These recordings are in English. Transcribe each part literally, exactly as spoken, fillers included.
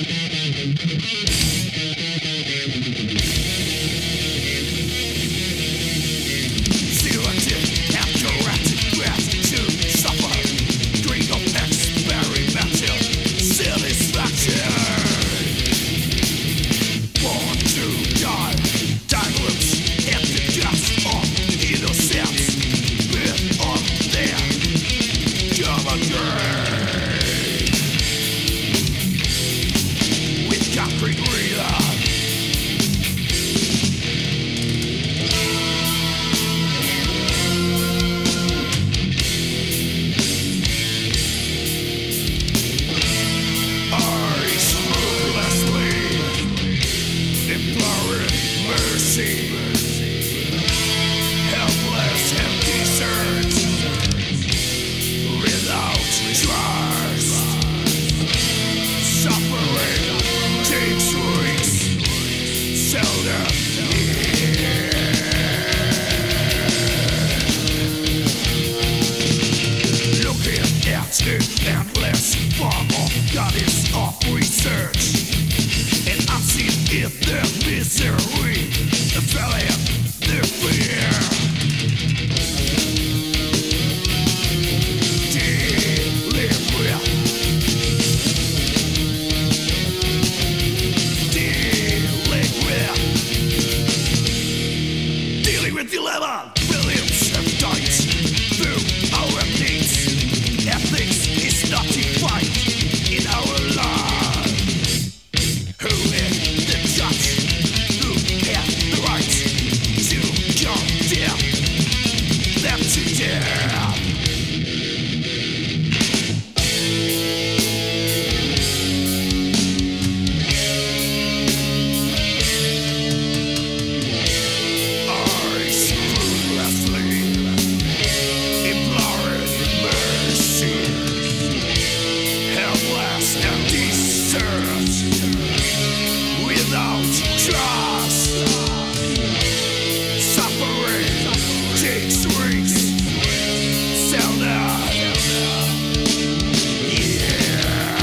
Endless form of goddess of research, and I've seen it the misery, the valley, the fear. Dealing with, dealing with, dealing with dilemma. Billions have died through our needs. Ethics is not defined in our lives. Who is the judge? Who has the right to condemn them to death? Eyes ruthlessly imploring mercy, helpless and disturbed, without trust. Suffering takes risks, seldom. Yeah.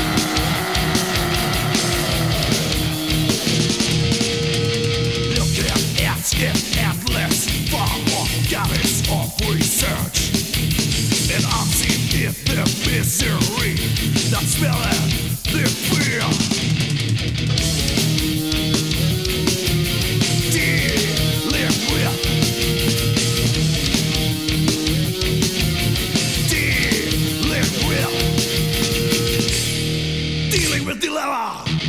Looking at it endless form of goddess of research, and I'm seeing it the misery, not smelling the fear. Dealing with, dealing with, dealing with dilemma.